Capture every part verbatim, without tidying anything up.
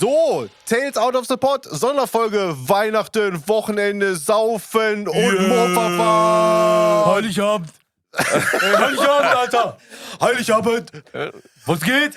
So, Tales Out of the Pot, Sonderfolge, Weihnachten, Wochenende, Saufen und Yeah. Mopferfahren. Heiligabend. äh, Heiligabend, Alter. Heiligabend. Äh, was geht?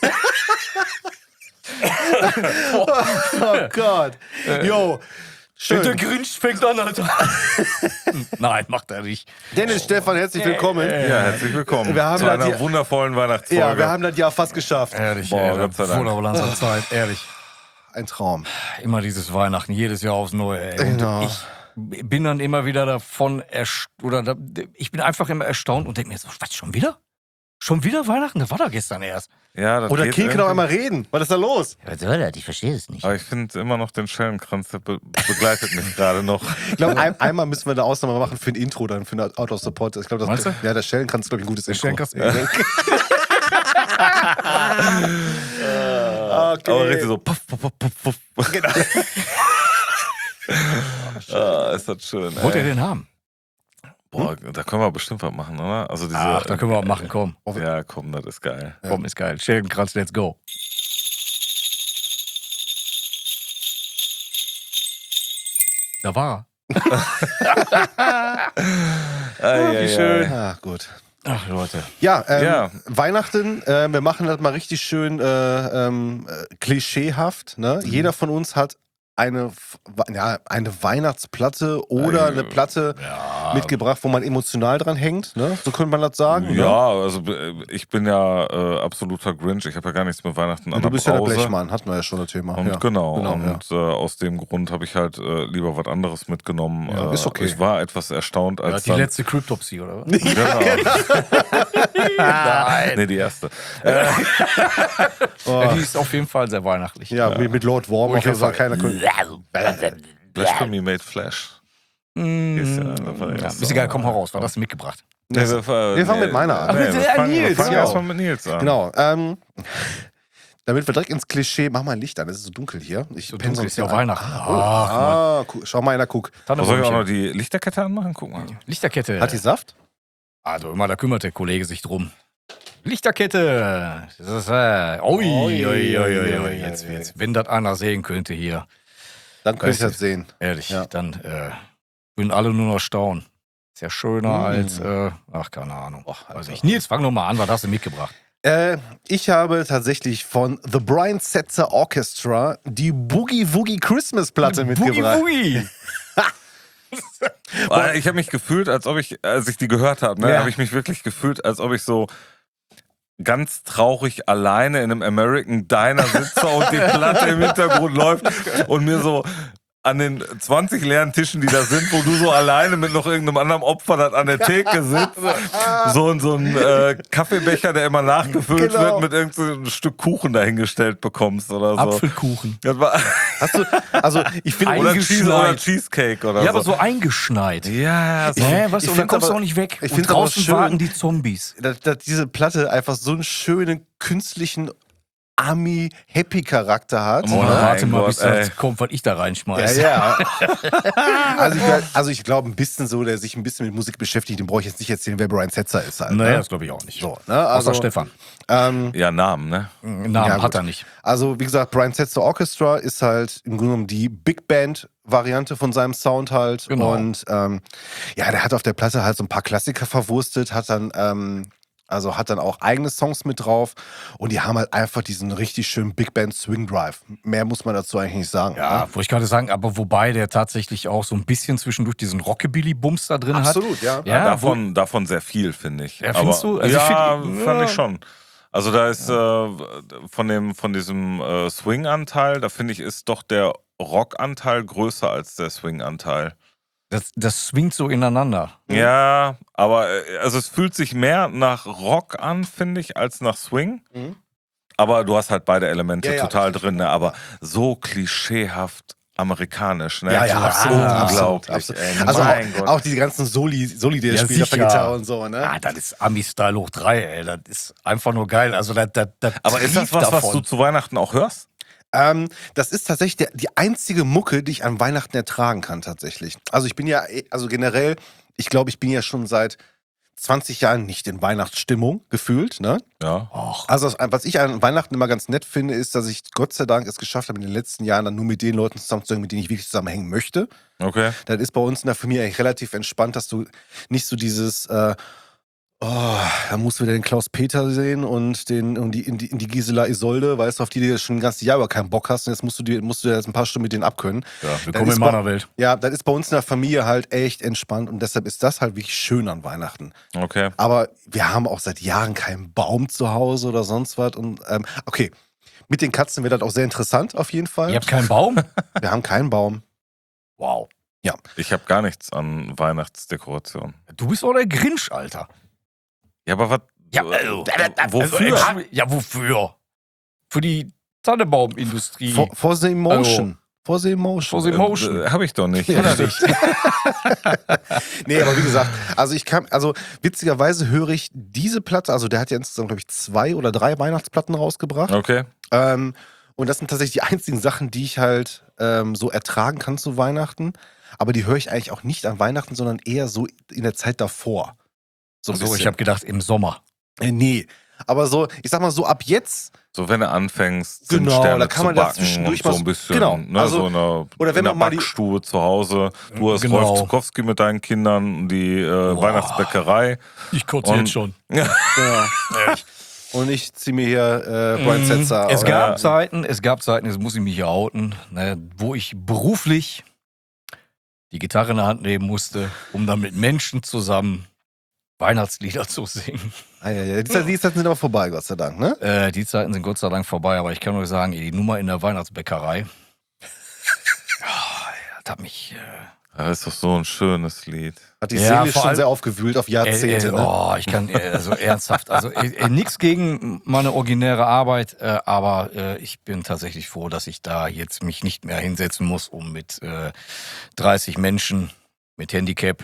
Oh Gott. Jo, Der schön. Grinch fängt an, Alter. Nein, macht er nicht. Dennis, Stefan, herzlich willkommen. Ja, herzlich willkommen Wir haben zu das einer hier- wundervollen Weihnachtsfolge. Ja, wir haben das Jahr fast geschafft. Ehrlich, Boah, ey, Gott sei Dank. Wunderbar langsam Zeit, ehrlich. Ein Traum. Immer dieses Weihnachten, jedes Jahr aufs Neue, ey. Und Genau. ich bin dann immer wieder davon erst oder da, ich bin einfach immer erstaunt und denke mir so, was, schon wieder? Schon wieder Weihnachten? Das war doch gestern erst. ja, das Oder geht King kann auch irgendwie. einmal reden. Was ist da los? Was soll das? Ich verstehe es nicht. Aber ich finde immer noch den Schellenkranz, der be begleitet mich gerade noch. Ich glaube, ein, einmal müssen wir eine Ausnahme machen für ein Intro, dann für ein Out of the Pot. Ich glaube, das Meinst du? ja, der Schellenkranz ist, glaube ich, ein gutes Intro. Schellenkranz? Ja. Okay. Aber richtig so puff, puff, puff, puff, puff. Genau. Ah, ist das schön. Wollt ihr ey. den haben? Boah, da können wir bestimmt was machen, oder? Also diese, Ach, da können wir auch machen, komm. Ja, komm, das ist geil. Komm, ist geil. Schellenkranz, let's go. Da war Ah, ja, wie ja. schön. Ah, gut. er. Ach, Leute. Ja, ähm, Ja. Weihnachten, äh, wir machen das mal richtig schön äh, ähm, äh, klischeehaft. Ne? Mhm. Jeder von uns hat eine, F- ja, eine Weihnachtsplatte oder Äh, eine Platte Ja. mitgebracht, wo man emotional dran hängt. Ne? So könnte man das sagen. Ne? Ja, also äh, ich bin ja äh, absoluter Grinch. Ich habe ja gar nichts mit Weihnachten an Du der bist ja der Brause. Blechmann, hatten wir ja schon das Thema. Und ja. genau, genau, und äh, aus dem Grund habe ich halt äh, lieber was anderes mitgenommen. Ja, äh, ist okay. Ich war etwas erstaunt, Ja, als die dann, letzte Cryptopsy, oder was? genau. Nein. Nee, die erste. Oh. Ja, die ist auf jeden Fall sehr weihnachtlich. Ja, Mit, mit Lord Worm auf jeden Fall keiner. Blasphemy made Flash. Mm, Ist ja einfach ja, erst ist so. egal, komm heraus. Was hast du mitgebracht? Nee, wir, wir fangen mit meiner an. Nee, Aber wir der fangen, wir Nils, fangen ja. erstmal mit Nils an. Genau. Ähm, damit wir direkt ins Klischee, mach mal ein Licht an, es ist so dunkel hier. Ich So penn dunkel sonst ist ja hier ein. Weihnachten. Ah, Ach, oh, ah, guck, schau mal einer, guck. Soll ich auch noch Tannenbäumchen. die Lichterkette anmachen? Guck mal. Lichterkette. Hat die Saft? Also immer, da kümmert der Kollege sich drum. Lichterkette. Das ist, äh, ui, ui, ui, ui, ui. Jetzt, jetzt, wenn das einer sehen könnte hier, Dann könnt ihr Weißt das sehen. ehrlich, Ja. dann äh, würden alle nur noch staunen. Ist ja schöner Mm. als, äh, ach, keine Ahnung. Och, Alter. Weiß ich. Nils, fang noch mal an, was hast du mitgebracht? Äh, ich habe tatsächlich von The Brian Setzer Orchestra die Boogie Woogie Christmas Platte mitgebracht. Boogie. Ah, Ich habe mich gefühlt, als ob ich, als ich die gehört habe, ne, Ja. habe ich mich wirklich gefühlt, als ob ich so ganz traurig alleine in einem American Diner sitze und die Platte im Hintergrund läuft und mir so an den zwanzig leeren Tischen, die da sind, wo du so alleine mit noch irgendeinem anderen Opfer das an der Theke sitzt, so, ein- so ein äh, Kaffeebecher, der immer nachgefüllt Genau. wird, mit irgendeinem Stück Kuchen dahingestellt bekommst oder so. Apfelkuchen. Das war, Hast du, also ich finde, oder, Eingeschneit. Cheese, oder Cheesecake oder Ja, so. aber so eingeschneit. Ja, so. Hä, was? ich Und dann find's kommst du aber- auch nicht weg. ich Und find's aber draußen schön. warten die Zombies. dass, dass diese Platte einfach so einen schönen künstlichen Ami-Happy-Charakter hat. Oh Oh, mein warte mal, Gott, bis das ey. kommt, was ich da Ja, reinschmeiße. ja. Also ich, also ich glaube, ein bisschen so, der sich ein bisschen mit Musik beschäftigt, den brauche ich jetzt nicht erzählen, wer Brian Setzer ist halt. Naja, Ne? das glaube ich auch nicht. So, ne? Also, Außer Stefan. ähm, Ja, Namen, ne? Namen Ja, hat gut. er nicht. also wie gesagt, Brian Setzer Orchestra ist halt im Grunde genommen die Big Band-Variante von seinem Sound halt. Genau. Und ähm, ja, der hat auf der Platte halt so ein paar Klassiker verwurstet, hat dann ähm, also hat dann auch eigene Songs mit drauf und die haben halt einfach diesen richtig schönen Big Band Swing Drive. Mehr muss man dazu eigentlich nicht sagen. Ja, ne? wollte ich gerade sagen, aber wobei der tatsächlich auch so ein bisschen zwischendurch diesen Rockabilly-Bums da drin Absolut, ja. hat. Ja, davon, davon sehr viel, finde ich. Ja, findest Aber, du? Also ich ja, find- fand ja. ich schon. Also da ist äh, von dem von diesem äh, Swing-Anteil, da finde ich, ist doch der Rock-Anteil größer als der Swing-Anteil. Das, das swingt so ineinander. Ja, aber äh, also es fühlt sich mehr nach Rock an, finde ich, als nach Swing. Mhm. Aber du hast halt beide Elemente Ja, ja, total richtig. drin, ne? Aber so klischeehaft amerikanisch, ne? Ja, ja, absolut, Unglaublich, absolut, ey. absolut. Also mein auch, Gott. auch die ganzen Soli, Soli die er Ja, spielt auf der sicher. Gitarre und so, ne? Ah, das ist Ami-Style hoch drei, ey. Das ist einfach nur geil. Also das, das, das Aber ist das trieft was, was davon. du zu Weihnachten auch hörst? Ähm, das ist tatsächlich der, die einzige Mucke, die ich an Weihnachten ertragen kann, tatsächlich. Also ich bin ja, eh- also generell, ich glaube, ich bin ja schon seit zwanzig Jahren nicht in Weihnachtsstimmung gefühlt, ne? Ja. Och, Also das, was ich an Weihnachten immer ganz nett finde, ist, dass ich Gott sei Dank es geschafft habe, in den letzten Jahren dann nur mit den Leuten zusammenzuhängen, mit denen ich wirklich zusammenhängen möchte. Okay. Das ist bei uns in der Familie eigentlich relativ entspannt, dass du nicht so dieses, äh, oh, da musst du wieder den Klaus-Peter sehen und, den, und die, in die, in die Gisela Isolde, weißt du, auf die du schon ein ganzes Jahr über keinen Bock hast und jetzt musst du dir musst du jetzt ein paar Stunden mit denen abkönnen. ja, Dann willkommen ist in bei- meiner Welt. Ja, das ist bei uns in der Familie halt echt entspannt und deshalb ist das halt wirklich schön an Weihnachten. Okay. Aber wir haben auch seit Jahren keinen Baum zu Hause oder sonst was. Und ähm, okay, mit den Katzen wird das auch sehr interessant auf jeden Fall. Ihr habt keinen Baum? Wir haben keinen Baum. Wow. Ich habe gar nichts an Weihnachtsdekoration. Du bist doch der Grinch, Alter. Ja, aber was? Ja, äh, also, wofür? Also, ja, wofür? Für die Tannebaumindustrie. For, for the emotion. For the emotion. For the emotion. Äh, habe ich doch nicht. Ja, Oder nicht? Nee, aber wie gesagt, also ich kann, also witzigerweise höre ich diese Platte, also der hat ja insgesamt, glaube ich, zwei oder drei Weihnachtsplatten rausgebracht. Okay. Ähm, und das sind tatsächlich die einzigen Sachen, die ich halt ähm, so ertragen kann zu Weihnachten. Aber die höre ich eigentlich auch nicht an Weihnachten, sondern eher so in der Zeit davor. So ein So, ich bisschen. habe gedacht, im Sommer. Äh, nee. Aber so, ich sag mal so, ab jetzt, So, wenn du anfängst, Genau, Zimtsterne da kann man zu da backen zwischendurch und so mal- ein bisschen, genau, ne, also- so eine, oder wenn in der man mal die- Backstube zu Hause. Du hast Genau. Rolf Zukowski mit deinen Kindern, die äh, Boah. Weihnachtsbäckerei. Ich kotze Und- jetzt schon. ja. Und ich ziehe mir hier äh, Brian Mhm. Setzer. Es oder- gab Zeiten, es gab Zeiten, jetzt muss ich mich hier outen, ne, wo ich beruflich die Gitarre in der Hand nehmen musste, um dann mit Menschen zusammen Weihnachtslieder zu singen. Ah, ja, ja. Die Zeiten die Zeiten sind aber vorbei, Gott sei Dank, ne? Äh, die Zeiten sind Gott sei Dank vorbei, aber ich kann nur sagen, die Nummer in der Weihnachtsbäckerei, oh, das hat mich... Äh, Das ist doch so ein schönes Lied. Hat die Ja, Seele vor schon allem- sehr aufgewühlt auf Jahrzehnte, Äh, äh, ne? oh, ich kann, äh, also ernsthaft, also äh, äh, nichts gegen meine originäre Arbeit, äh, aber äh, ich bin tatsächlich froh, dass ich da jetzt mich nicht mehr hinsetzen muss, um mit äh, dreißig Menschen mit Handicap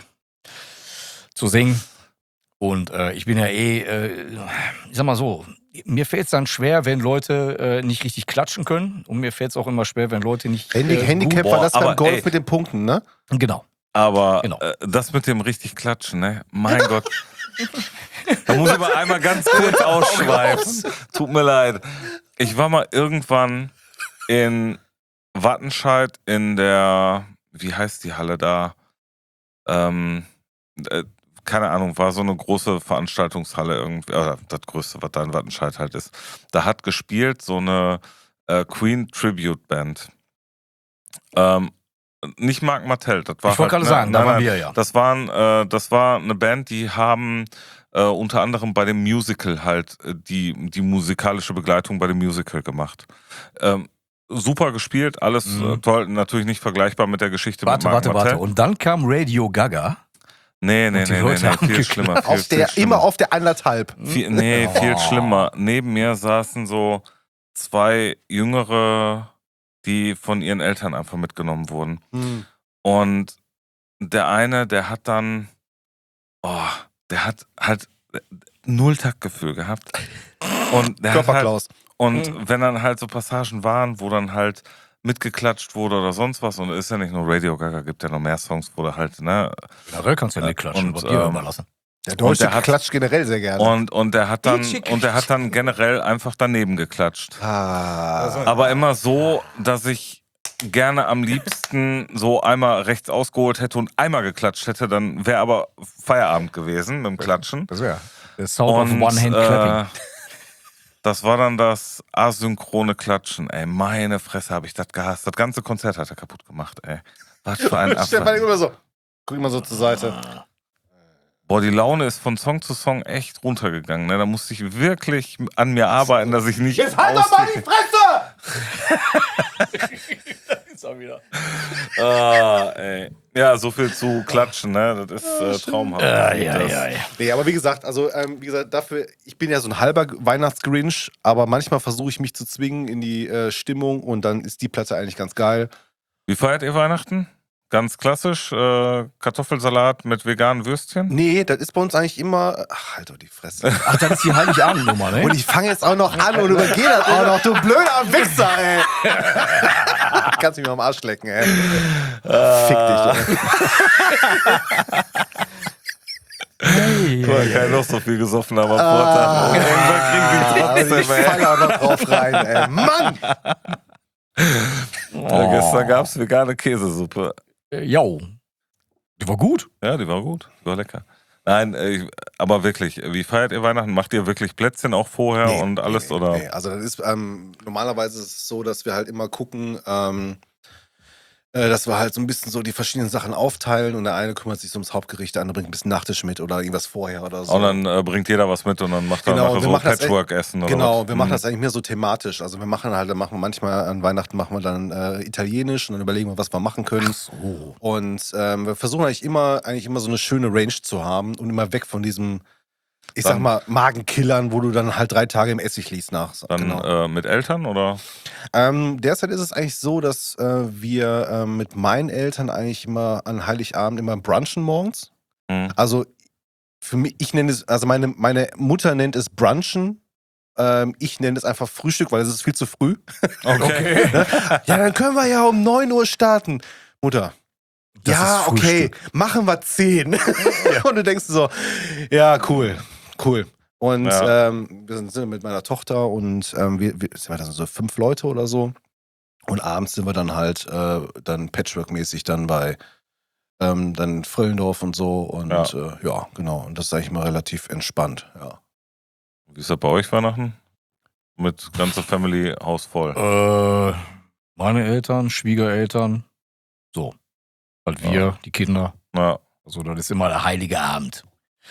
zu singen. Und äh, ich bin ja eh, äh, ich sag mal so, mir fällt es dann schwer, wenn Leute äh, nicht richtig klatschen können. Und mir fällt es auch immer schwer, wenn Leute nicht... Handy, äh, Handicap boah, war das beim aber, Golf ey. mit den Punkten, ne? gut- Genau. Aber Genau. äh, das mit dem richtig Klatschen, ne? Mein Gott. Da muss ich mal einmal ganz kurz ausschweifen. Tut mir leid. Ich war mal irgendwann in Wattenscheid in der, wie heißt die Halle da? Ähm, äh, keine Ahnung, war so eine große Veranstaltungshalle irgendwie, oder das größte, was da in Wattenscheid halt ist. Da hat gespielt so eine äh, Queen Tribute Band. Ähm, nicht Marc Martel, das war Ich wollte halt, gerade ne, sagen, da nein, waren nein, wir ja. Das waren, äh, das war eine Band, die haben äh, unter anderem bei dem Musical halt äh, die, die musikalische Begleitung bei dem Musical gemacht. Ähm, super gespielt, alles Mhm. äh, toll, natürlich nicht vergleichbar mit der Geschichte Warte, mit Marc warte, Martel. warte. Und dann kam Radio Gaga. Nee, nee, Und die nee, nee, Leute nee, haben viel geklatscht. schlimmer. Viel, Auf der, viel immer schlimmer. auf der anderthalb. Viel, nee, viel Oh. schlimmer. Neben mir saßen so zwei Jüngere, die von ihren Eltern einfach mitgenommen wurden. Hm. Und der eine, der hat dann, oh, der hat halt null Taktgefühl gehabt. Und der hat halt, Körperklaus. und Mhm. wenn dann halt so Passagen waren, wo dann halt mitgeklatscht wurde oder sonst was, und es ist ja nicht nur Radio Gaga, gibt ja noch mehr Songs, wo da halt, ne, Generell kannst du ja nicht klatschen, Und, wird dir ähm, überlassen. Der Deutsche der hat- klatscht generell sehr gerne. und, und der hat dann, Itchy und der hat dann generell einfach daneben geklatscht. ah. Aber immer so, dass ich gerne am liebsten so einmal rechts ausgeholt hätte und einmal geklatscht hätte, dann wäre aber Feierabend gewesen mit dem Klatschen. Das wäre der Sound Und of One-Hand-Clapping. äh, das war dann das asynchrone Klatschen. Ey, meine Fresse, habe ich das gehasst. Das ganze Konzert hat er kaputt gemacht, ey. Was für ein Stefan Abfall. immer so. Guck mal so zur Seite. Boah, die Laune ist von Song zu Song echt runtergegangen. Ne? Da musste ich wirklich an mir arbeiten, dass ich nicht Jetzt halt doch mal die Fresse! Ah, ey. Ja, so viel zu klatschen, ne? Das ist äh, traumhaft. Ja, ja, Das- ja, ja. Nee, aber wie gesagt, also ähm, wie gesagt, dafür, ich bin ja so ein halber Weihnachtsgrinch, aber manchmal versuche ich mich zu zwingen in die äh, Stimmung und dann ist die Platte eigentlich ganz geil. Wie feiert ihr Weihnachten? Ganz klassisch, äh, Kartoffelsalat mit veganen Würstchen? Nee, das ist bei uns eigentlich immer. Ach, halt doch die Fresse. Ach, das ist die Heiligabend-Nummer, ne? Und ich fange jetzt auch noch an und übergehe das auch noch, du blöder Wichser, ey. Kannst mich mal am Arsch lecken, ey. Fick dich, ey. Hey, Guck mal, hey, kein noch so viel gesoffen haben am Vortag. Oh, irgendwann kriegen sie Ah, ich trotzdem, ey. falle auch noch drauf rein, ey. Mann! Ja, gestern gab es vegane Käsesuppe. Äh, Jo. Die war gut. Ja, die war gut. Die war lecker. Nein, äh, aber wirklich, wie feiert ihr Weihnachten? Macht ihr wirklich Plätzchen auch vorher Nee, und alles? nee, oder? Nee. Also das ist, ähm, normalerweise ist es so, dass wir halt immer gucken, ähm, äh, dass wir halt so ein bisschen so die verschiedenen Sachen aufteilen und der eine kümmert sich so ums Hauptgericht, der andere bringt ein bisschen Nachtisch mit oder irgendwas vorher oder so. Und dann äh, bringt jeder was mit und dann macht er Genau, nachher wir so machen das Patchwork-Essen oder Genau, was? wir machen Mhm. das eigentlich mehr so thematisch. Also wir machen halt, dann machen wir manchmal an Weihnachten machen wir dann äh, Italienisch und dann überlegen wir, was wir machen können. So. Und ähm, wir versuchen eigentlich immer, eigentlich immer so eine schöne Range zu haben und immer weg von diesem, ich sag Dann- mal, Magenkillern, wo du dann halt drei Tage im Essig liegst nach. Dann Genau. äh, mit Eltern oder? Ähm, derzeit ist es eigentlich so, dass äh, wir äh, mit meinen Eltern eigentlich immer an Heiligabend immer brunchen morgens. Mhm. Also für mich, ich nenne es, also meine, meine Mutter nennt es Brunchen. Ähm, ich nenne es einfach Frühstück, weil es ist viel zu früh. Okay. Ja, dann können wir ja um neun Uhr starten. Mutter. Das ja, ist okay, Frühstück. machen wir zehn. Und du denkst so, ja, cool, cool. Und Ja. ähm, wir sind, sind mit meiner Tochter und ähm, wir, wir sind wir dann so fünf Leute oder so. Und abends sind wir dann halt äh, dann Patchwork-mäßig dann bei ähm, dann Frillendorf und so. Und Ja. ja. Äh, ja, genau. Und das ist eigentlich mal relativ entspannt, ja. Wie ist das bei euch Weihnachten? Mit ganzer Family, Haus voll. Äh, meine Eltern, Schwiegereltern. So. Halt wir, Ja. die Kinder. Ja. Also, das ist immer der heilige Abend.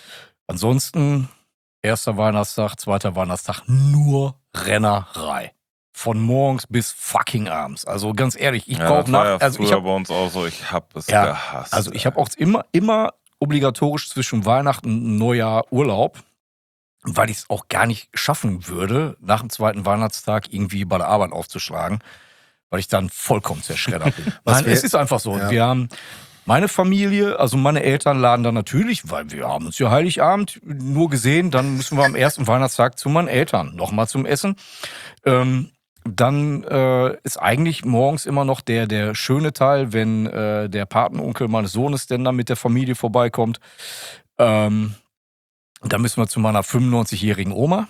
Ansonsten, erster Weihnachtstag, zweiter Weihnachtstag, nur Rennerei. Von morgens bis fucking abends. Also ganz ehrlich, ich ja, brauche das war nach. ja Also früher ich habe bei uns auch so, ich hab es Ja, gehasst. also ich ey. habe auch immer, immer obligatorisch zwischen Weihnachten und Neujahr Urlaub, weil ich es auch gar nicht schaffen würde, nach dem zweiten Weihnachtstag irgendwie bei der Arbeit aufzuschlagen, weil ich dann vollkommen zerschreddert bin. Was Nein, wir- es ist einfach so. Ja. Wir haben meine Familie, also meine Eltern laden dann natürlich, weil wir haben uns ja Heiligabend nur gesehen, dann müssen wir am ersten Weihnachtstag zu meinen Eltern nochmal zum Essen. Ähm, dann äh, ist eigentlich morgens immer noch der, der schöne Teil, wenn äh, der Patenonkel meines Sohnes denn dann mit der Familie vorbeikommt. Ähm, da müssen wir zu meiner fünfundneunzigjährigen Oma,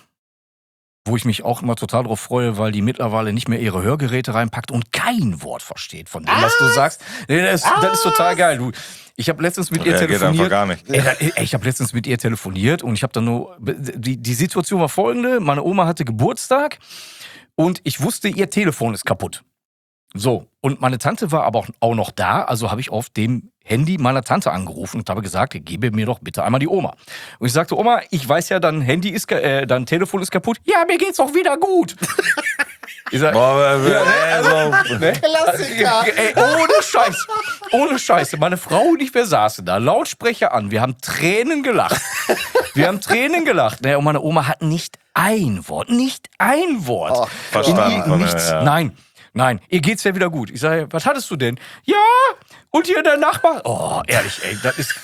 wo ich mich auch immer total drauf freue, weil die mittlerweile nicht mehr ihre Hörgeräte reinpackt und kein Wort versteht von dem, was du sagst. Nee, Das, das ist total geil. Du, ich habe letztens mit ihr Der geht einfach telefoniert. gar nicht. Ey, da- ey, ich habe letztens mit ihr telefoniert und ich habe dann nur. Die, die Situation war folgende: Meine Oma hatte Geburtstag und ich wusste, ihr Telefon ist kaputt. So, und meine Tante war aber auch, auch noch da, also habe ich auf dem Handy meiner Tante angerufen und habe gesagt, gebe mir doch bitte einmal die Oma. Und ich sagte, Oma, ich weiß ja, dein Handy ist, ka- äh, dein Telefon ist kaputt. Ja, mir geht's auch wieder gut. Ich sag, Boah, äh, Ja, äh, so, ne? Klassiker. Ey, ohne Scheiß. Ohne Scheiße. Meine Frau und ich, wir saßen da, Lautsprecher an. Wir haben Tränen gelacht. Wir haben Tränen gelacht. Ne, und meine Oma hat nicht ein Wort, nicht ein Wort. Oh, Verstanden Nie- von der- nichts. ja. Nein, nein. Ihr geht's ja wieder gut. Ich sage, was hattest du denn? Ja, und hier der Nachbar. Oh, ehrlich, ey, das ist...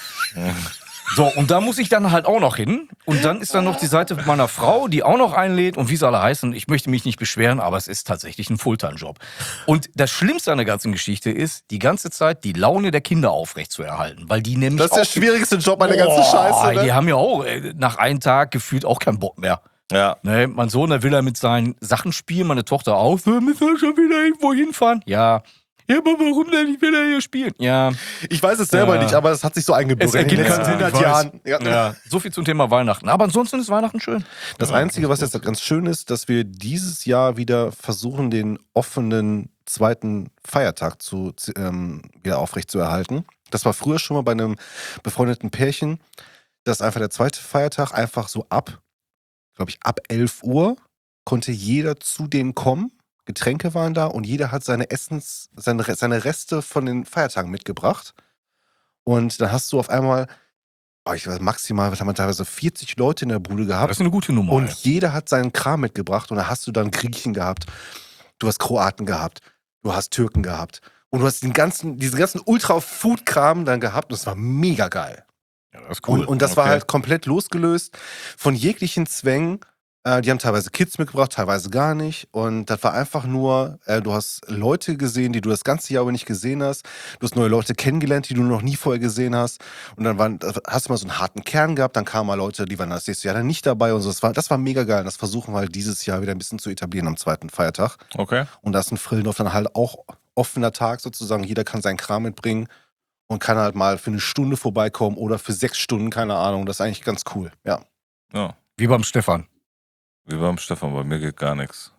So, und da muss ich dann halt auch noch hin. Und dann ist dann noch die Seite meiner Frau, die auch noch einlädt. Und wie sie alle heißen, ich möchte mich nicht beschweren, aber es ist tatsächlich ein Fulltime-Job. Und das Schlimmste an der ganzen Geschichte ist, die ganze Zeit die Laune der Kinder aufrechtzuerhalten. Weil die nämlich Das ist der auch... schwierigste Job an der ganzen Boah, Scheiße, ne? Die haben ja auch äh, nach einem Tag gefühlt auch keinen Bock mehr. ja. Ne, mein Sohn, der will ja mit seinen Sachen spielen, meine Tochter auch. Wir müssen schon wieder irgendwo hinfahren. Ja. Ja, aber warum denn? Ich will ja hier spielen. Ja. Ich weiß es selber Ja. nicht, aber es hat sich so eingebürgert Es in den ergibt letzten keinen Sinn, hundert ich Jahren. weiß. Ja. Ja, so viel zum Thema Weihnachten. Aber ansonsten ist Weihnachten schön. Das Einzige, was jetzt ganz schön ist, dass wir dieses Jahr wieder versuchen, den offenen zweiten Feiertag zu, ähm, wieder aufrechtzuerhalten. Das war früher schon mal bei einem befreundeten Pärchen, dass einfach der zweite Feiertag einfach so ab, glaube ich, ab elf Uhr konnte jeder zu denen kommen. Getränke waren da und jeder hat seine Essens, seine, seine Reste von den Feiertagen mitgebracht. Und dann hast du auf einmal, oh, ich weiß, maximal, was haben wir teilweise vierzig Leute in der Bude gehabt. Das ist eine gute Nummer. Und ey. jeder hat seinen Kram mitgebracht und da hast du dann Griechen gehabt, du hast Kroaten gehabt, du hast Türken gehabt und du hast den ganzen, diesen ganzen Ultra-Food-Kram dann gehabt und das war mega geil. Ja, das ist cool. Und, und das war Okay. halt komplett losgelöst von jeglichen Zwängen, Äh, die haben teilweise Kids mitgebracht, teilweise gar nicht. Und das war einfach nur, äh, du hast Leute gesehen, die du das ganze Jahr aber nicht gesehen hast. Du hast neue Leute kennengelernt, die du noch nie vorher gesehen hast. Und dann waren, hast du mal so einen harten Kern gehabt, dann kamen mal Leute, die waren das nächste Jahr dann nicht dabei und so. Das war, das war mega geil. Und das versuchen wir halt dieses Jahr wieder ein bisschen zu etablieren am zweiten Feiertag. Okay. Und da ist ein Frillendorf dann halt auch offener Tag sozusagen. Jeder kann seinen Kram mitbringen und kann halt mal für eine Stunde vorbeikommen oder für sechs Stunden, keine Ahnung. Das ist eigentlich ganz cool, ja. Ja. Wie beim Stefan. Wie beim Stefan, bei mir geht gar nichts.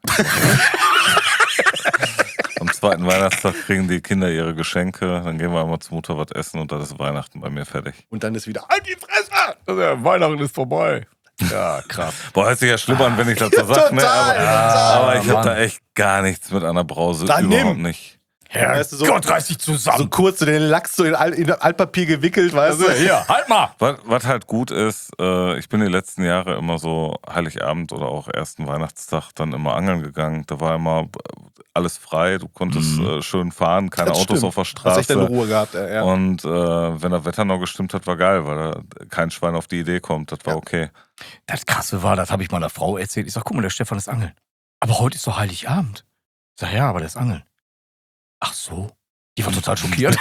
Am zweiten Weihnachtstag kriegen die Kinder ihre Geschenke, dann gehen wir einmal zur Mutter was essen und dann ist Weihnachten bei mir fertig. Und dann ist wieder, halt die Fresse! Ja, Weihnachten ist vorbei. Ja, krass. Boah, hört sich ja schlimm an, wenn ich das so sage, ne? Total, Aber, total. aber ich Mann. hab da echt gar nichts mit einer Brause, Dann überhaupt nimm. nicht. Herr Weißt du, so- Gott, reiß dich So zusammen. kurz so den Lachs so in, Al in Altpapier gewickelt, weißt du? Hier, halt mal. Was, was halt gut ist, äh, ich bin die letzten Jahre immer so Heiligabend oder auch ersten Weihnachtstag dann immer angeln gegangen. Da war immer alles frei, du konntest Mhm. äh, schön fahren, keine Das Autos stimmt. auf der Hast echt deine Straße. Ruhe gehabt, äh, ja. Und äh, wenn das Wetter noch gestimmt hat, war geil, weil da kein Schwein auf die Idee kommt. Das war Ja. okay. Das Krasse war, das habe ich meiner Frau erzählt. Ich sag, guck mal, der Stefan ist angeln. Aber heute ist doch Heiligabend. Ich sag, ja, aber der ist angeln. Ach so. Die war total schockiert.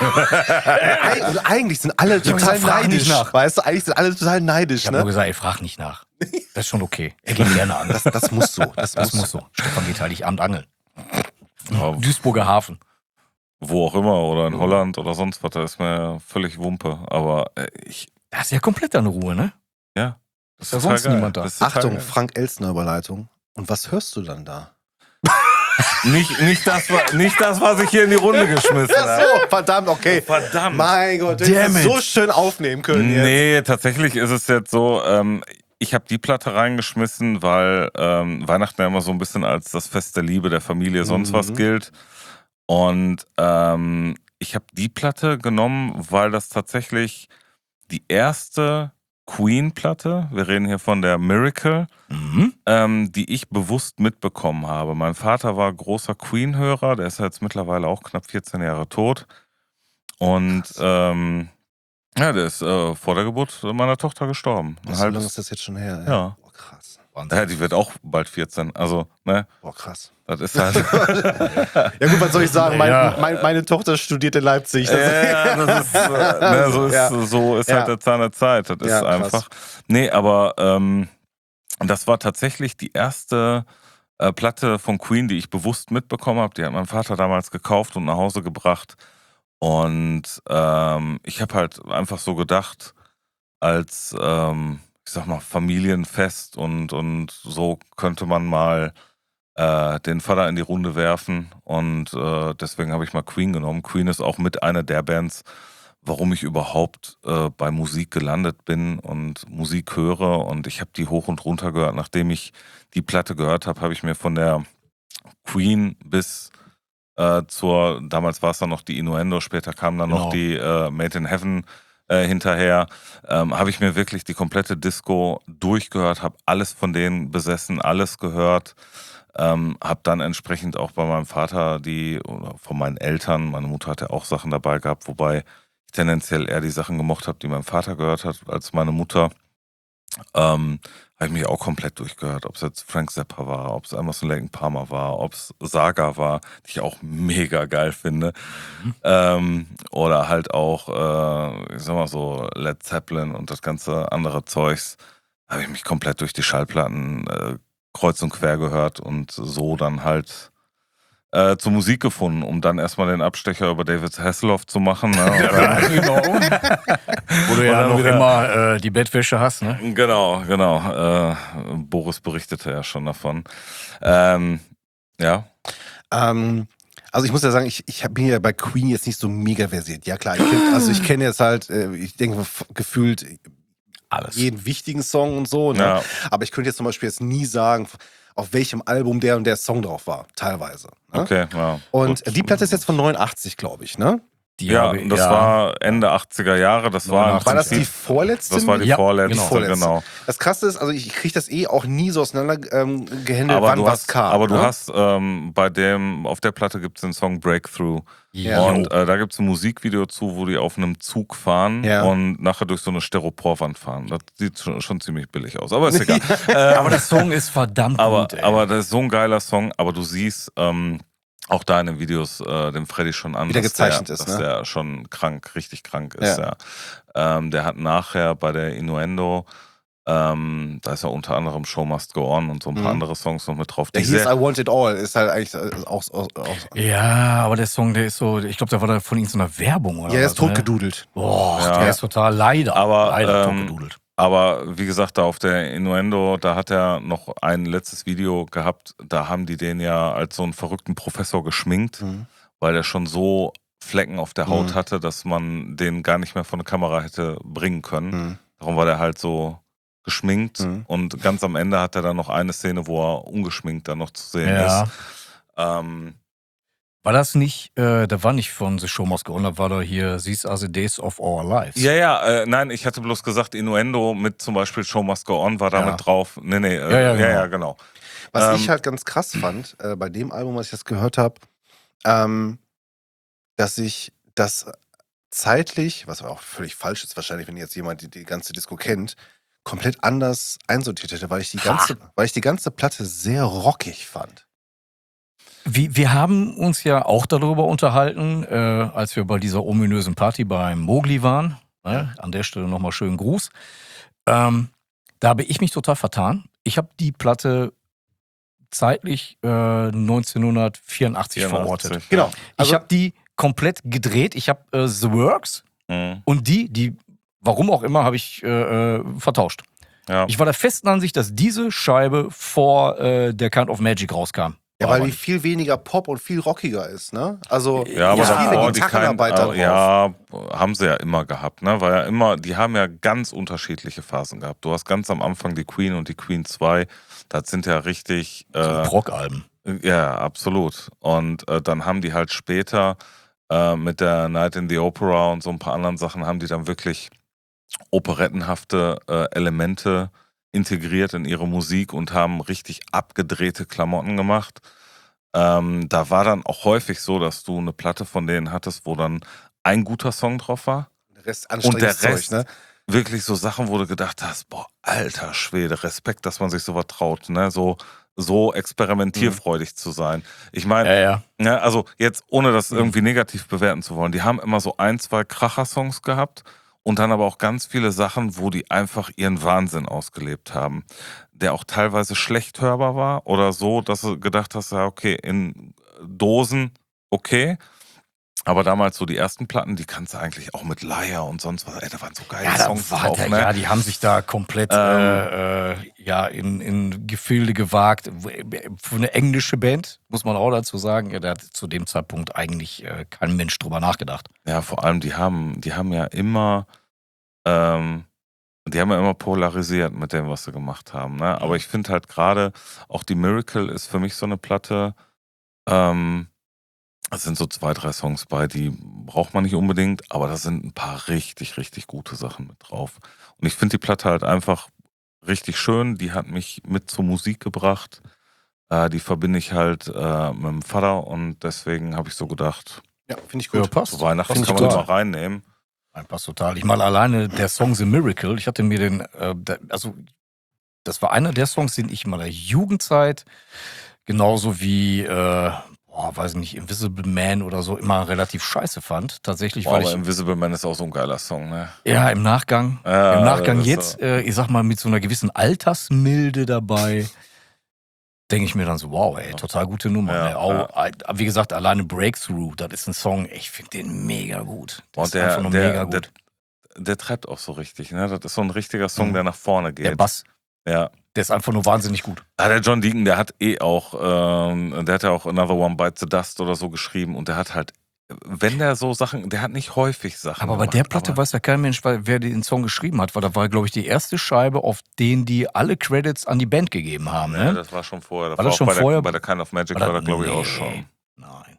Eig also eigentlich sind alle Ich hab total gesagt, frag neidisch. nicht nach. Weißt du, eigentlich sind alle total neidisch, Ich habe nur ne? gesagt, ey, frag nicht nach. Das ist schon okay. Er geht gerne an. Das, das muss so. Das, Das muss so. Stefan geht Heiligabend angeln. Ja, Duisburger Hafen. wo auch immer oder in Holland oder sonst was, da ist mir völlig Wumpe. Aber äh, ich, Da ist ja komplett deine Ruhe, ne? ja. Ist ja total sonst geil. niemand da. Das ist total Achtung, geil. Frank Elstner Überleitung. Und was hörst du dann da? Nicht, nicht, das, wa- nicht das, was ich hier in die Runde geschmissen Ach habe. so, verdammt, okay. Verdammt. Mein Gott, du Damn hättest it. so schön aufnehmen können jetzt. Nee, tatsächlich ist es jetzt so, ähm, ich habe die Platte reingeschmissen, weil ähm, Weihnachten ja immer so ein bisschen als das Fest der Liebe, der Familie, sonst Mhm. was gilt. Und ähm, ich habe die Platte genommen, weil das tatsächlich die erste Queen-Platte, wir reden hier von der Miracle, Mhm. ähm, die ich bewusst mitbekommen habe. Mein Vater war großer Queen-Hörer, der ist ja jetzt mittlerweile auch knapp vierzehn Jahre tot. Und ähm, ja, der ist äh, vor der Geburt meiner Tochter gestorben. Ein So lange halbes- ist das jetzt schon her? Ja. Boah, krass. ja, die wird auch bald vierzehn. Also, ne, Boah, krass. das ist halt. Ja gut, was soll ich sagen? Mein, Ja. mein, meine Tochter studiert in Leipzig. Das ja, das ist, äh, ne, so ist, Ja. so ist Ja. halt der Zahn der Zeit. Das ist Ja, krass. einfach. Nee, aber ähm, das war tatsächlich die erste äh, Platte von Queen, die ich bewusst mitbekommen habe. Die hat mein Vater damals gekauft und nach Hause gebracht. Und ähm, ich habe halt einfach so gedacht, als, ähm, ich sag mal, Familienfest und, und so könnte man mal äh, den Vater in die Runde werfen. Und äh, deswegen habe ich mal Queen genommen. Queen ist auch mit einer der Bands, warum ich überhaupt äh, bei Musik gelandet bin und Musik höre. Und ich habe die hoch und runter gehört. Nachdem ich die Platte gehört habe, habe ich mir von der Queen bis äh, zur, damals war es dann noch die Innuendo, später kam dann noch Genau. die äh, Made in Heaven äh, hinterher, ähm, habe ich mir wirklich die komplette Disco durchgehört, habe alles von denen besessen, alles gehört. Ähm, habe dann entsprechend auch bei meinem Vater die, oder von meinen Eltern, meine Mutter hat ja auch Sachen dabei gehabt, wobei ich tendenziell eher die Sachen gemocht habe, die mein Vater gehört hat, als meine Mutter. Ähm, habe ich mich auch komplett durchgehört, ob es jetzt Frank Zappa war, ob es Emerson Lake and Palmer war, ob es Saga war, die ich auch mega geil finde. Mhm. Ähm, oder halt auch, äh, ich sag mal so, Led Zeppelin und das ganze andere Zeugs, habe ich mich komplett durch die Schallplatten äh, kreuz und quer gehört und so dann halt äh, zur Musik gefunden, um dann erstmal den Abstecher über David Hasselhoff zu machen. Ne? Und dann, Genau. Wo du Und ja dann noch wieder- immer äh, die Bettwäsche hast, ne? genau, genau. Äh, Boris berichtete ja schon davon. Ähm, ja. Ähm, also ich muss ja sagen, ich, ich bin ja bei Queen jetzt nicht so mega versiert. Ja klar, ich kenn, also ich kenne jetzt halt, äh, ich denke f- gefühlt Alles. jeden wichtigen Song und so. Ne? Ja. Aber ich könnte jetzt zum Beispiel jetzt nie sagen, auf welchem Album der und der Song drauf war. Teilweise. Ne? Okay, ja. Und Gut. die Platte ist jetzt von neunundachtzig, glaube ich, ne? Die Ja, habe ich- das ja. war Ende achtziger Jahre. Das war, im War das die Prinzip- vorletzte? Das war die Ja, vorletzte, genau. genau. Das Krasse ist, also ich kriege das eh auch nie so auseinander ähm, gehandelt, Aber, wann du was hast, kam. aber du ne? hast ähm, bei dem, auf der Platte gibt es den Song Breakthrough. Ja. Und äh, da gibt es ein Musikvideo zu, wo die auf einem Zug fahren Ja. und nachher durch so eine Styroporwand fahren. Das sieht schon, schon ziemlich billig aus, aber ist egal. Aber der Song ist verdammt aber, gut, ey. aber das ist so ein geiler Song, aber du siehst ähm, auch da in den Videos äh, dem Freddy schon an, Wie der dass, gezeichnet der, ist, dass ne? der schon krank, richtig krank ist. Ja. Ja. Ähm, der hat nachher bei der Innuendo, ähm, da ist ja unter anderem Show Must Go On und so ein paar Mhm. andere Songs noch mit drauf. Der Die Here's sehr- I Want It All ist halt eigentlich äh, auch, auch, auch Ja, aber der Song, der ist so, ich glaube, der war da von irgendeiner Werbung oder ja, er was, ist totgedudelt. Ne? Boah, Ja. der ist total leider. Aber, leider ähm, totgedudelt. Aber wie gesagt, da auf der Innuendo, da hat er noch ein letztes Video gehabt, da haben die den ja als so einen verrückten Professor geschminkt, Mhm. weil er schon so Flecken auf der Haut Mhm. hatte, dass man den gar nicht mehr vor eine Kamera hätte bringen können. Mhm. Darum war der halt so geschminkt Mhm. und ganz am Ende hat er dann noch eine Szene, wo er ungeschminkt dann noch zu sehen Ja. ist. Ähm, War das nicht, äh, da war nicht von The Show Must Go On, da war da hier These Are the Days of Our Lives. ja, ja, äh, nein, ich hatte bloß gesagt, Innuendo mit zum Beispiel Show Must Go On war da Ja. mit drauf. Nee, nee, äh, Ja, ja, ja, genau. ja, genau. Was Ähm, ich halt ganz krass fand, äh, bei dem Album, was ich jetzt gehört habe, ähm, dass ich das zeitlich, was auch völlig falsch ist wahrscheinlich, wenn jetzt jemand die, die ganze Disco kennt, komplett anders einsortiert hätte, weil ich die ganze, weil ich die ganze Platte sehr rockig fand. Wir, wir haben uns ja auch darüber unterhalten, äh, als wir bei dieser ominösen Party beim Mowgli waren. Ne? An der Stelle nochmal schönen Gruß. Ähm, da habe ich mich total vertan. Ich habe die Platte zeitlich äh, neunzehnhundertvierundachtzig verortet. vierundachtzig, Genau. ja. Also- ich habe die komplett gedreht. Ich habe äh, The Works Mhm. und die, die, warum auch immer, habe ich äh, äh, vertauscht. Ja. Ich war der festen Ansicht, dass diese Scheibe vor äh, der Kind of Magic rauskam. Ja, War weil aber die nicht. viel weniger Pop und viel rockiger ist, ne? Also, Ja, aber Ja, viele davor, die kein, Gitarrenarbeit da drauf. äh, ja, haben sie ja immer gehabt, ne? Weil ja immer, die haben ja ganz unterschiedliche Phasen gehabt. Du hast ganz am Anfang die Queen und die Queen zwei, das sind ja richtig, So äh, Prog-Alben. ja, absolut. Und äh, dann haben die halt später äh, mit der Night in the Opera und so ein paar anderen Sachen, haben die dann wirklich operettenhafte äh, Elemente integriert in ihre Musik und haben richtig abgedrehte Klamotten gemacht. Ähm, da war dann auch häufig so, dass du eine Platte von denen hattest, wo dann ein guter Song drauf war. Der Rest Und der anstrengendes Rest, Zeug, ne? wirklich so Sachen, wo du gedacht hast, boah, alter Schwede, Respekt, dass man sich sowas traut, ne? So, so experimentierfreudig zu sein. Ich meine, Ja, ja. ne, also jetzt, ohne das Mhm. irgendwie negativ bewerten zu wollen, die haben immer so ein, zwei Kracher-Songs gehabt und dann aber auch ganz viele Sachen, wo die einfach ihren Wahnsinn ausgelebt haben, der auch teilweise schlecht hörbar war oder so, dass du gedacht hast, ja, okay, in Dosen, okay. Aber damals so die ersten Platten, die kannst du eigentlich auch mit Leier und sonst was, ey, da waren so geile Ja, da Songs war drauf, der, ne? ja, die haben sich da komplett Ähm. äh, äh, ja, in, in Gefilde gewagt. Für eine englische Band, muss man auch dazu sagen, ja, da hat zu dem Zeitpunkt eigentlich äh, kein Mensch drüber nachgedacht. Ja, vor allem, die haben, die haben ja immer, ähm, die haben ja immer polarisiert mit dem, was sie gemacht haben. Ne? Aber ich finde halt gerade, auch die Miracle ist für mich so eine Platte, ähm, es sind so zwei, drei Songs bei, die braucht man nicht unbedingt, aber da sind ein paar richtig, richtig gute Sachen mit drauf. Und ich finde die Platte halt einfach richtig schön, die hat mich mit zur Musik gebracht, äh, die verbinde ich halt äh, mit dem Vater und deswegen habe ich so gedacht, Ja, finde ich Ja, gut. passt. zu Weihnachten Passt kann man die mal total. reinnehmen. Nein, passt total. Ich meine, alleine der Song The Miracle, ich hatte mir den, äh, der, also das war einer der Songs, den ich in meiner Jugendzeit, genauso wie, äh, boah, weiß nicht, Invisible Man oder so, immer relativ scheiße fand. Tatsächlich, Boah, weil aber ich, Invisible Man ist auch so ein geiler Song, ne? ja, im Nachgang, Ja, im Nachgang das ist jetzt, so. äh, ich sag mal, mit so einer gewissen Altersmilde dabei, denke ich mir dann so, wow, ey, total gute Nummer. Ja, ne? Auch, äh, wie gesagt, alleine Breakthrough, das ist ein Song, ich finde den mega gut. Das Und ist der, einfach nur der, mega der, gut. der treibt auch so richtig, ne? Das ist so ein richtiger Song, Mhm. der nach vorne geht. Der Bass, Ja. der ist einfach nur wahnsinnig gut. Ah, der John Deacon, der hat eh auch, ähm, der hat ja auch Another One Bites the Dust oder so geschrieben und der hat halt, wenn der so Sachen, der hat nicht häufig Sachen Aber bei gemacht, der Platte aber, weiß ja kein Mensch, weil- wer den Song geschrieben hat, weil da war, glaube ich, die erste Scheibe, auf denen die alle Credits an die Band gegeben haben. Nee, Ne? das war schon vorher. Das War war das auch schon bei, der, vorher? bei der Kind of Magic War war das- da, glaube ich, auch Nee. schon. Nein. Ich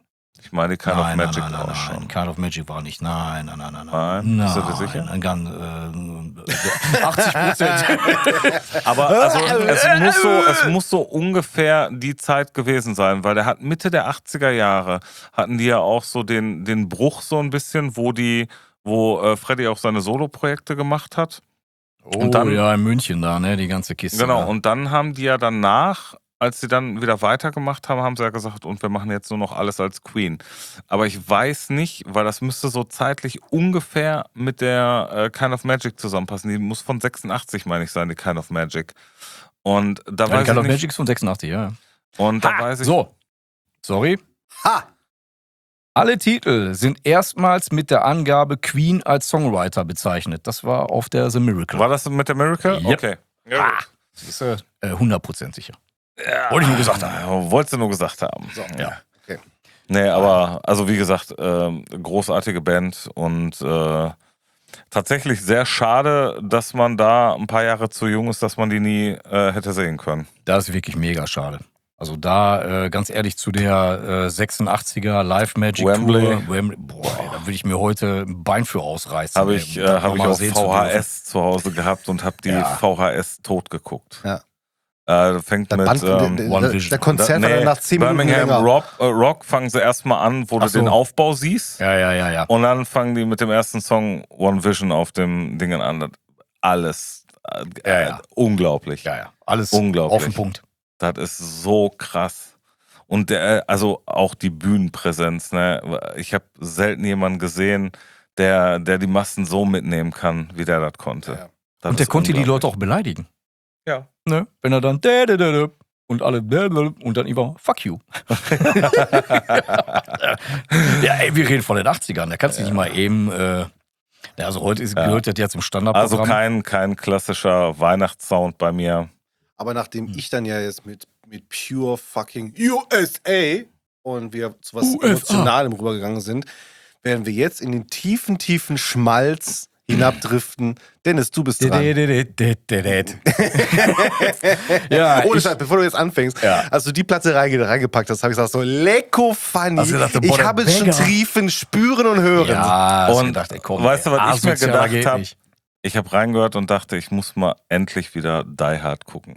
Ich meine, die Kind of Nein, Magic nein, nein, auch nein, schon. nein. Kind of Magic war nicht. Nein, nein, nein, nein. Nein? Nein, Bist du dir sicher? Nein, ganz, äh, achtzig Prozent. Aber also, es, muss so, es muss so ungefähr die Zeit gewesen sein, weil der hat Mitte der achtziger Jahre, hatten die ja auch so den, den Bruch so ein bisschen, wo die, wo äh, Freddy auch seine Solo-Projekte gemacht hat. Oh, Und dann- ja, in München da, ne, die ganze Kiste. Genau, da. und dann haben die ja danach, als sie dann wieder weitergemacht haben, haben sie ja gesagt, und wir machen jetzt nur noch alles als Queen. Aber ich weiß nicht, weil das müsste so zeitlich ungefähr mit der äh, Kind of Magic zusammenpassen. Die muss von sechsundachtzig, meine ich, sein, die Kind of Magic. Und da Ja, weiß die Kind ich of nicht. Magic ist von sechsundachtzig, ja. Und da Ha, weiß ich. so, sorry. Ha! Alle Titel sind erstmals mit der Angabe Queen als Songwriter bezeichnet. Das war auf der The Miracle. War das mit der Miracle? Yep. Okay. Ja, Ah, siehst du, äh, hundert Prozent sicher. Wollte ich nur gesagt haben. Ja, wolltest du nur gesagt haben. So, Ja. okay. Nee, aber also wie gesagt, ähm, großartige Band und äh, tatsächlich sehr schade, dass man da ein paar Jahre zu jung ist, dass man die nie äh, hätte sehen können. Das ist wirklich mega schade. Also da, äh, ganz ehrlich, zu der äh, sechsundachtziger Live Magic Wembley. Tour, Wembley, boah, ey, da würde ich mir heute ein Bein für ausreißen. Habe ey, ich, um äh, das hab ich nochmal auf sehen zu V H dürfen. S zu Hause gehabt und habe die Ja. V H S tot geguckt. Ja. Äh, fängt Das mit Band, ähm, der, One der, Vision. der Konzert war dann nach zehn Minuten Birmingham länger. Rock, äh, Rock fangen sie erstmal an, wo Ach du so. den Aufbau siehst. Ja, ja, ja, ja. Und dann fangen die mit dem ersten Song One Vision auf dem Dingen an. Das- Alles äh, Ja, ja. unglaublich. Ja, ja. Alles Unglaublich. auf den Punkt. Das ist so krass. Und der, also auch die Bühnenpräsenz, ne? Ich habe selten jemanden gesehen, der, der die Massen so mitnehmen kann, wie der das konnte. Ja. Das Und der ist konnte die unglaublich. Leute auch beleidigen. Ja. Ne? Wenn er dann dä, dä, dä, dä, und alle dä, dä, und dann immer fuck you. Ja, ey, wir reden von den achtzigern. Da kannst du nicht mal eben. Äh, ja, also heute ist, Ja. gehört das ja zum Standardprogramm. Also kein, kein klassischer Weihnachtssound bei mir. Aber nachdem Hm. ich dann ja jetzt mit, mit Pure fucking U S A und wir zu was U S A. Emotionalem rübergegangen sind, werden wir jetzt in den tiefen, tiefen Schmalz hinabdriften. Dennis, du bist Dä, dran. dä, dä, dä, dä, dä, dä. Ja, Ohne ich, Scheiß, bevor du jetzt anfängst, Ja. als du die Platte reinge reingepackt hast, habe ich gesagt so, lecko funny. Hast du gedacht, boah, ich der habe es schon Banger. triefen, spüren und hören. ja, hast Und gedacht, ey, komm, weißt du, ey, was ich mir asozial gedacht geht hab? nicht. Ich habe reingehört und dachte, ich muss mal endlich wieder Die Hard gucken.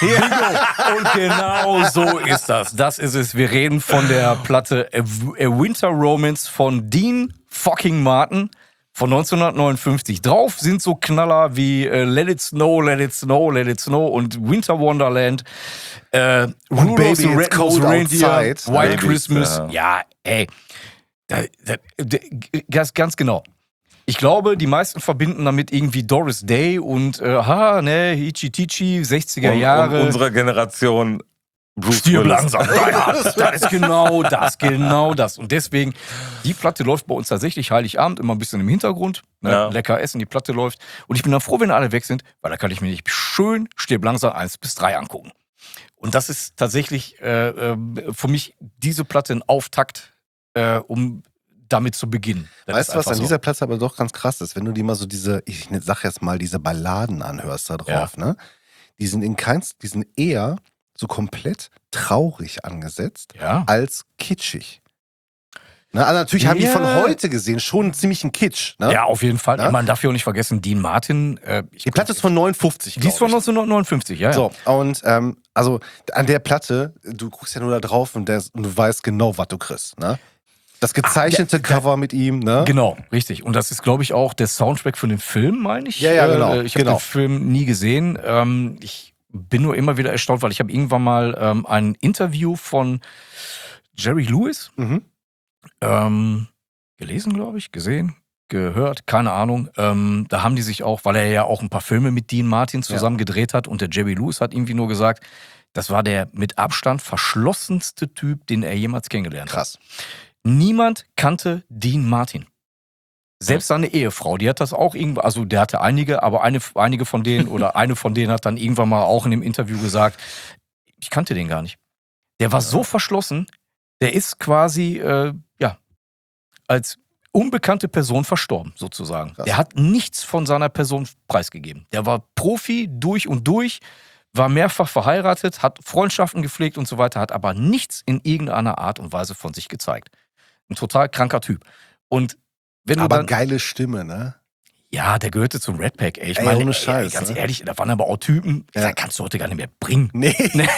Und genau so ist das. Das ist es. Wir reden von der Platte A A Winter Romance von Dean fucking Martin von neunzehnhundertneunundfünfzig. Drauf sind so Knaller wie äh, Let It Snow, Let It Snow, Let It Snow und Winter Wonderland. Äh, Rudolph Baby, the it's Red-Nosed cold Reindeer, outside. White Baby, Christmas. ja. Ja, ey. Da, da, da, ganz, ganz genau. Ich glaube, die meisten verbinden damit irgendwie Doris Day und äh, ha, ne, Hichi Tichi, sechziger Und, Jahre. und unsere Generation Bruce Stirb Willis. langsam. Ja, das ist genau das, genau das. Und deswegen, die Platte läuft bei uns tatsächlich Heiligabend, immer ein bisschen im Hintergrund. Ne? Ja. Lecker essen, die Platte läuft. Und ich bin dann froh, wenn alle weg sind, weil da kann ich mir nicht schön Stirb langsam eins bis drei angucken. Und das ist tatsächlich äh, äh, für mich diese Platte ein Auftakt, äh, um damit zu beginnen. Das Weißt ist du, was einfach an so. dieser Platte aber doch ganz krass ist? Wenn du dir mal so diese, ich sag jetzt mal, diese Balladen anhörst da drauf, ne? Die sind in keins, die sind eher so komplett traurig angesetzt Ja. als kitschig. Ne? Also natürlich haben die Ja. von heute gesehen schon ziemlich einen Kitsch. Ne? Ja, auf jeden Fall. Ja? Man darf ja auch nicht vergessen, Dean Martin. Äh, ich Die Platte ist von neunundfünfzig, Die ist von glaub ich. neunzehnhundertneunundfünfzig, ja. ja. So, und ähm, also an der Platte, du guckst ja nur da drauf und, der, und du weißt genau, was du kriegst. Ne? Das gezeichnete ja, Cover mit ihm, ne? Genau, richtig. Und das ist, glaube ich, auch der Soundtrack für den Film, meine ich. Ja, ja, genau, Äh, Ich habe genau. den Film nie gesehen. Ähm, ich bin nur immer wieder erstaunt, weil ich habe irgendwann mal ähm, ein Interview von Jerry Lewis Mhm. ähm, gelesen, glaube ich, gesehen, gehört, keine Ahnung. Ähm, da haben die sich auch, weil er ja auch ein paar Filme mit Dean Martin zusammen gedreht hat und der Jerry Lewis hat irgendwie nur gesagt, das war der mit Abstand verschlossenste Typ, den er jemals kennengelernt hat. Krass. Niemand kannte Dean Martin. Selbst seine Ehefrau, die hat das auch irgendwann, also der hatte einige, aber eine, einige von denen oder eine von denen hat dann irgendwann mal auch in dem Interview gesagt, ich kannte den gar nicht. Der war so verschlossen, der ist quasi, äh, ja, als unbekannte Person verstorben, sozusagen. Krass. Der hat nichts von seiner Person preisgegeben. Der war Profi durch und durch, war mehrfach verheiratet, hat Freundschaften gepflegt und so weiter, hat aber nichts in irgendeiner Art und Weise von sich gezeigt. Ein total kranker Typ. Und wenn aber du dann, geile Stimme, ne? ja, der gehörte zum Red Pack, ey. Ich Ey, meine, ohne ey, Scheiß, ganz ne? ehrlich, da waren aber auch Typen, Ja. da kannst du heute gar nicht mehr bringen. Nee.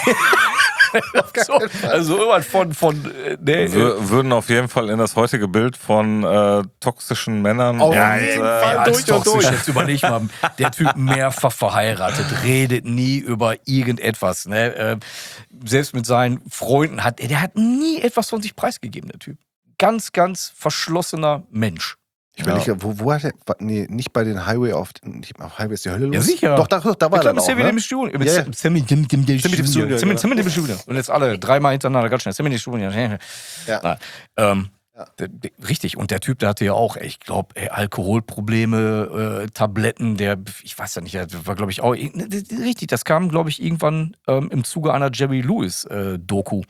so, also irgendwann von, von äh, nee, Wir würden auf jeden Fall in das heutige Bild von äh, toxischen Männern Auf und, jeden äh, Fall. als durch und toxisch, durch. jetzt überleg mal, der Typ mehrfach verheiratet, redet nie über irgendetwas. Ne? Äh, selbst mit seinen Freunden hat der hat nie etwas von sich preisgegeben, der Typ. Ganz, ganz verschlossener Mensch. Ich überlege, wo, wo hat er, nee, nicht bei den Highway auf, nicht auf Highway ist die Hölle los? Ja, sicher. Doch, da, da war Ich er glaube, auch, Sammy ne? dem Studio. Ja, ja. Sammy dem dem Studio, Sammy genau. dem Studio. Und jetzt alle dreimal hintereinander ganz schnell. Sammy dem Studio. Ja. Nein. Ähm, Ja. der- der- Richtig. Und der Typ, der hatte ja auch, ey, ich glaube, Alkoholprobleme, äh, Tabletten, der, ich weiß ja nicht, der war, glaube ich, auch, richtig, das kam, glaube ich, irgendwann ähm, im Zuge einer Jerry Lewis-Doku.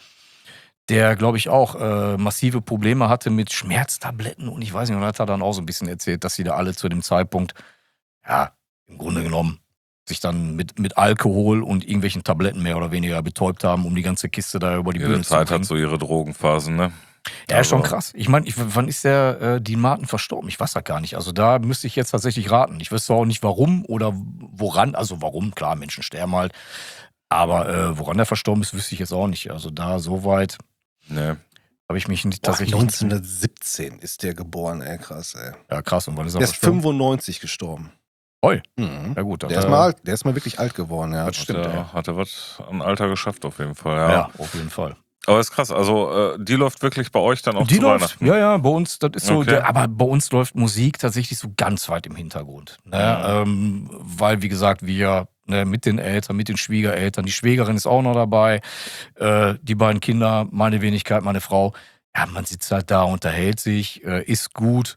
Der, glaube ich, auch äh, massive Probleme hatte mit Schmerztabletten und ich weiß nicht, und hat er dann auch so ein bisschen erzählt, dass sie da alle zu dem Zeitpunkt, ja, im Grunde genommen, sich dann mit, mit Alkohol und irgendwelchen Tabletten mehr oder weniger betäubt haben, um die ganze Kiste da über die jede Bühne zu Zeit bringen. hat so ihre Drogenphasen, ne? Ja, ist schon Also- krass. Ich meine, ich, wann ist der äh, Dean Martin verstorben? Ich weiß das gar nicht. Also da müsste ich jetzt tatsächlich raten. Ich wüsste auch nicht, warum oder woran. Also warum, klar, Menschen sterben halt. Aber äh, woran er verstorben ist, wüsste ich jetzt auch nicht. Also da so weit Nee. habe ich mich nicht Boah, tatsächlich... neunzehnhundertsiebzehn ist der geboren, ey, krass, ey. Ja, krass. Und wann ist er Der ist verstorben? fünfundneunzig gestorben. Oi. Mhm. Ja gut. Der ist, mal alt, der ist mal wirklich alt geworden, ja. Das stimmt, Hat ja. er, hat er was an Alter geschafft auf jeden Fall, Ja, ja. auf jeden Fall. Aber ist krass, also äh, die läuft wirklich bei euch dann auch Die zu läuft, Weihnachten. ja, ja, bei uns, das ist so, Okay. der, aber bei uns läuft Musik tatsächlich so ganz weit im Hintergrund. Ne? Ja. Ähm, weil, wie gesagt, wir ne, mit den Eltern, mit den Schwiegereltern, die Schwägerin ist auch noch dabei, äh, die beiden Kinder, meine Wenigkeit, meine Frau. Ja, man sitzt halt da, unterhält sich, äh, isst gut.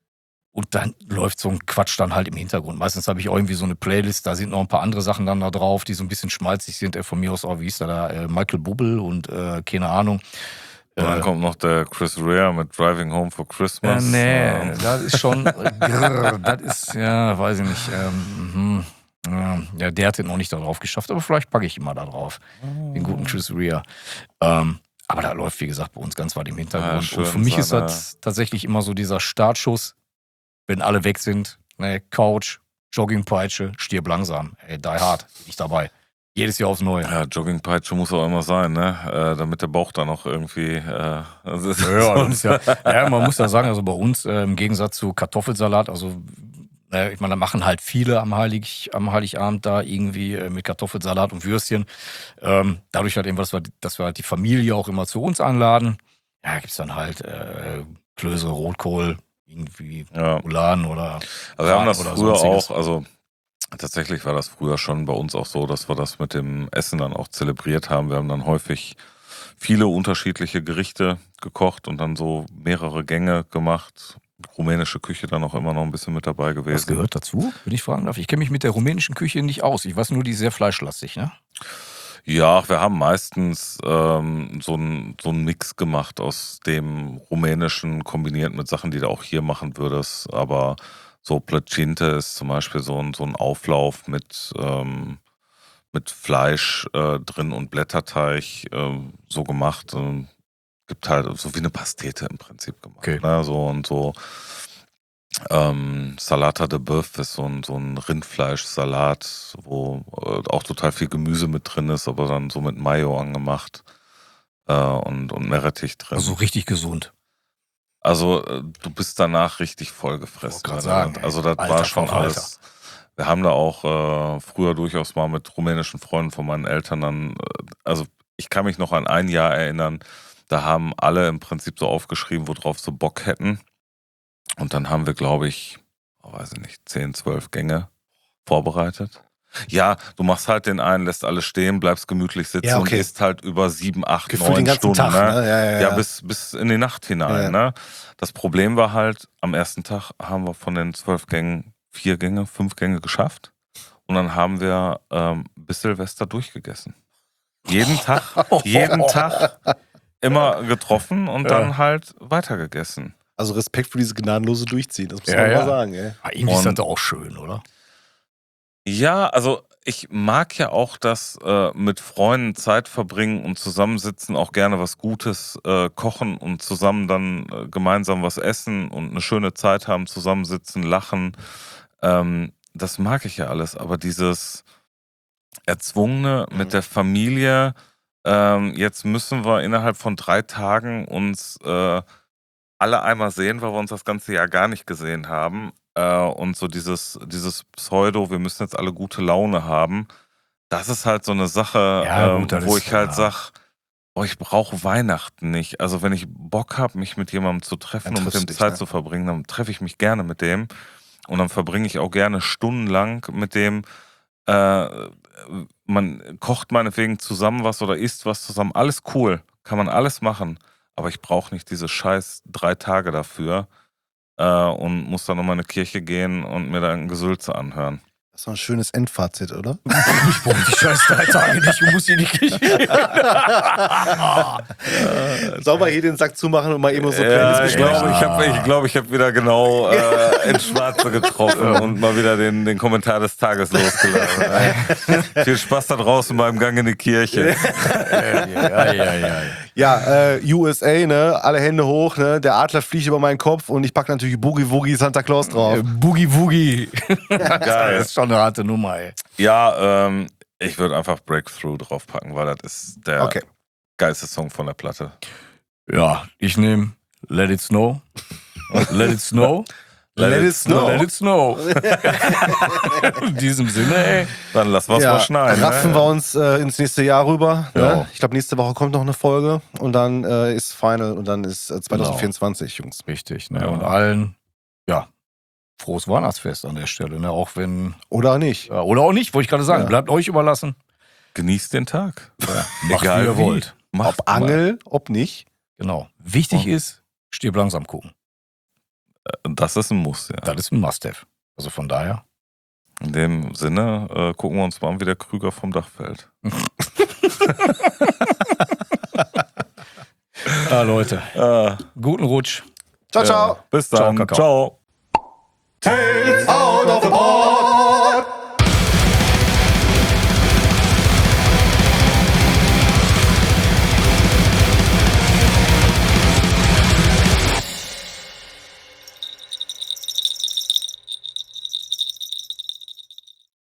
Und dann läuft so ein Quatsch dann halt im Hintergrund. Meistens habe ich auch irgendwie so eine Playlist, da sind noch ein paar andere Sachen dann da drauf, die so ein bisschen schmalzig sind. Äh, von mir aus auch, wie hieß der da, äh, Michael Bublé und äh, keine Ahnung. Und dann Äh, kommt noch der Chris Rea mit Driving Home for Ja, Christmas. nee, Ähm, das ist schon, grrr, das ist, ja, weiß ich nicht. Ähm, mhm. ja, ja, der hat den noch nicht da drauf geschafft, aber vielleicht packe ich ihn mal da drauf. Den guten Chris Rea. Ähm, aber da läuft, wie gesagt, bei uns ganz weit im Hintergrund. Ja, schön, Und für mich ist seine- das tatsächlich immer so dieser Startschuss, wenn alle weg sind, ne, Couch, Joggingpeitsche, stirb langsam. Ey, die hard, bin ich dabei. Jedes Jahr aufs Neue. Ja, Joggingpeitsche muss auch immer sein, ne? Äh, damit der Bauch dann auch irgendwie. Äh, also Ja, das ist ja, ja, man muss ja sagen, also bei uns äh, im Gegensatz zu Kartoffelsalat, also äh, ich meine, da machen halt viele am, Heilig, am Heiligabend da irgendwie äh, mit Kartoffelsalat und Würstchen. Ähm, dadurch halt eben, dass wir, dass wir halt die Familie auch immer zu uns einladen. Ja, gibt's dann halt äh, Klöße, Rotkohl, irgendwie ja. Ulan oder Also wir haben Brat das oder früher sonstiges. auch, also tatsächlich war das früher schon bei uns auch so, dass wir das mit dem Essen dann auch zelebriert haben. Wir haben dann häufig viele unterschiedliche Gerichte gekocht und dann so mehrere Gänge gemacht. Rumänische Küche dann auch immer noch ein bisschen mit dabei gewesen. Was gehört dazu, wenn ich fragen darf? Ich kenne mich mit der rumänischen Küche nicht aus. Ich weiß nur, die ist sehr fleischlastig, ne? Ja, wir haben meistens ähm, so einen so einen Mix gemacht aus dem Rumänischen kombiniert mit Sachen, die du auch hier machen würdest. Aber so Plăcinte ist zum Beispiel so ein, so ein Auflauf mit, ähm, mit Fleisch äh, drin und Blätterteig ähm, so gemacht. Ähm, gibt halt so wie eine Pastete im Prinzip gemacht. Okay. Ne? So und so. Ähm, Salata de Bœuf ist so ein, so ein Rindfleischsalat, wo äh, auch total viel Gemüse mit drin ist, aber dann so mit Mayo angemacht äh, und, und Meerrettich drin. Also richtig gesund. Also äh, du bist danach richtig voll gefressen. grad wenn du sagen, das- ey. also das Alter war schon Verwalter. alles. Wir haben da auch äh, früher durchaus mal mit rumänischen Freunden von meinen Eltern dann, äh, also ich kann mich noch an ein Jahr erinnern, da haben alle im Prinzip so aufgeschrieben, worauf sie Bock hätten. Und dann haben wir, glaube ich, oh, weiß ich nicht, zehn, zwölf Gänge vorbereitet. Ja, du machst halt den einen, lässt alles stehen, bleibst gemütlich sitzen Ja, okay. und isst halt über sieben, acht, Gefühlt neun den ganzen Stunden. Tag, ne? ne? Ja, ja, ja. Ja, bis, bis in die Nacht hinein. Ja. Ne? Das Problem war halt, am ersten Tag haben wir von den zwölf Gängen vier Gänge, fünf Gänge geschafft. Und dann haben wir ähm, bis Silvester durchgegessen. Jeden Tag, jeden Tag immer getroffen und Ja. dann halt weitergegessen. Also Respekt für dieses gnadenlose Durchziehen, das muss Ja, man ja. mal sagen, ey. Ah, irgendwie ist Und- das doch auch schön, oder? Ja, also ich mag ja auch das äh, mit Freunden Zeit verbringen und zusammensitzen, auch gerne was Gutes äh, kochen und zusammen dann äh, gemeinsam was essen und eine schöne Zeit haben, zusammensitzen, lachen. Ähm, das mag ich ja alles, aber dieses Erzwungene Mhm. mit der Familie, ähm, jetzt müssen wir innerhalb von drei Tagen uns äh, alle einmal sehen, weil wir uns das ganze Jahr gar nicht gesehen haben. Äh, und so dieses, dieses Pseudo, wir müssen jetzt alle gute Laune haben, das ist halt so eine Sache, Ja, ähm, gut, das wo ist, ich halt ja. sag, oh, ich brauche Weihnachten nicht. Also wenn ich Bock habe, mich mit jemandem zu treffen Dann und mit triffst dem du dich, Zeit ne? zu verbringen, dann treffe ich mich gerne mit dem. Und dann verbringe ich auch gerne stundenlang mit dem. Äh, man kocht meinetwegen zusammen was oder isst was zusammen. Alles cool, kann man alles machen. Aber ich brauche nicht diese scheiß drei Tage dafür äh, und muss dann nochmal in eine Kirche gehen und mir da ein Gesülze anhören. Das ist doch ein schönes Endfazit, oder? Ich brauche die scheiß drei Tage nicht, ich muss hier nicht gehen. Sauber hier den Sack zumachen und mal eben so Ja, ich besprechen. glaube, ich habe ich glaub, ich hab wieder genau äh, ins Schwarze getroffen und mal wieder den, den Kommentar des Tages losgelassen. Äh. Viel Spaß da draußen beim Gang in die Kirche. ja, ja, ja. Ja, äh, U S A, ne? Alle Hände hoch, ne? Der Adler fliegt über meinen Kopf und ich packe natürlich Boogie Woogie Santa Claus drauf. Äh, Boogie Woogie. Geil. Das ist schon eine harte Nummer, ey. Ja, ähm, ich würde einfach Breakthrough draufpacken, weil das ist der Okay. geilste Song von der Platte. Ja, ich nehme Let It Snow. Let It Snow. Let it snow. Let It Snow. In diesem Sinne, ey. Dann lassen wir es Ja, mal schneiden. raffen ne? wir uns äh, ins nächste Jahr rüber. Ja. Ne? Ich glaube, nächste Woche kommt noch eine Folge und dann äh, ist Final und dann ist äh, zwanzig vierundzwanzig, Jungs. Richtig, ne? Ja. Und allen, ja, frohes Weihnachtsfest an der Stelle, ne? Auch wenn, Oder nicht? ja, oder auch nicht, wollte ich gerade sagen. Ja. Bleibt euch überlassen. Genießt den Tag. Macht, Egal wie ihr wie. wollt. Macht Ob Angel, ob nicht. Genau. Wichtig Und- ist, stirb langsam gucken. Das ist ein Muss, ja. Das ist ein Must-Have. Also von daher. In dem Sinne äh, gucken wir uns mal an, wie der Krüger vom Dach fällt. Ja, Leute. Äh, Guten Rutsch. Ciao, ciao. bis Ciao, dann. Kakao. Ciao. Tales